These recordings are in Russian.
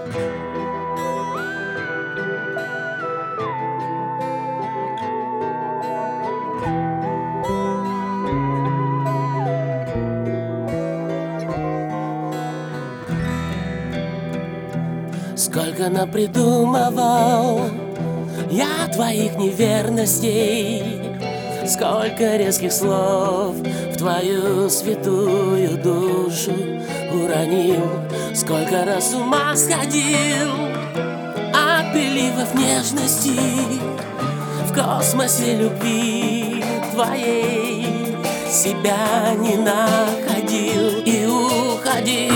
Сколько напридумывал я твоих неверностей, сколько резких слов в твою святую душу уронил, сколько раз с ума сходил от приливов нежности в космосе любви твоей. Себя не находил и уходил.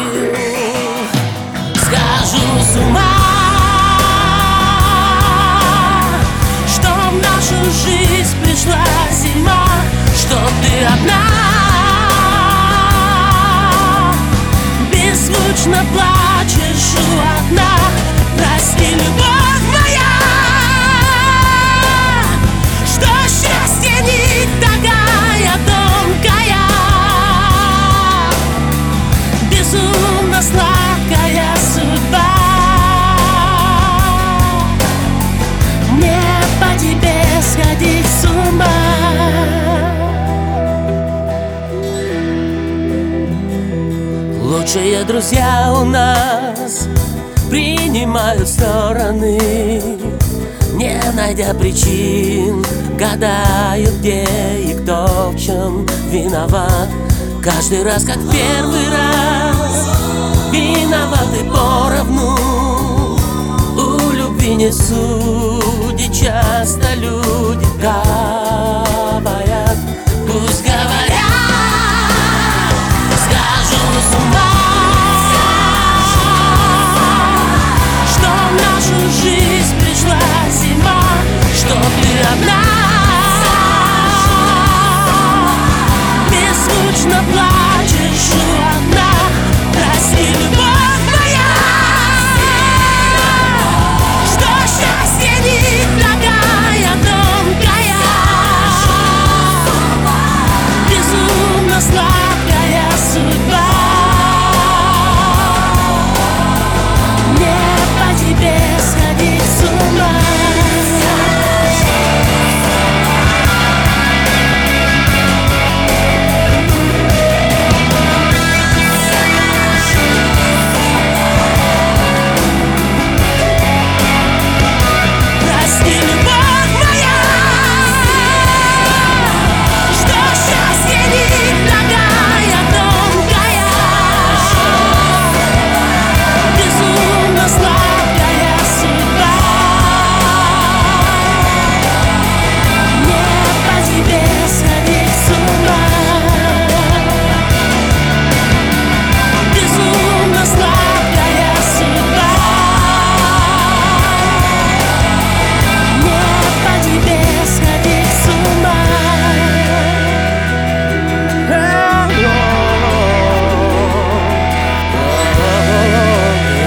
Схожу с ума, что в нашу жизнь пришла зима, что ты одна, беззвучно плачешь у окна. Прости, любовь моя, что счастье нить такая тонкая, безумно сладкая судьба. Мне по тебе сходить с ума. Лучшие друзья у нас принимают стороны, не найдя причин, гадают, где и кто в чем виноват. Каждый раз, как первый раз, виноваты поровну. У любви не судят, часто люди говорят. Пусть говорят, схожу с ума, что в нашу жизнь пришла зима, что ты одна, беззвучно плачешь у окна. Прости, любовь моя, что счастье нить такая тонкая, безумно сладкая судьба. Мне по тебе сходить с ума.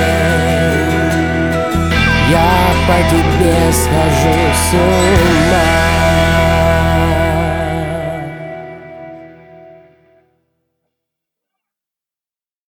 Я по тебе схожу с ума.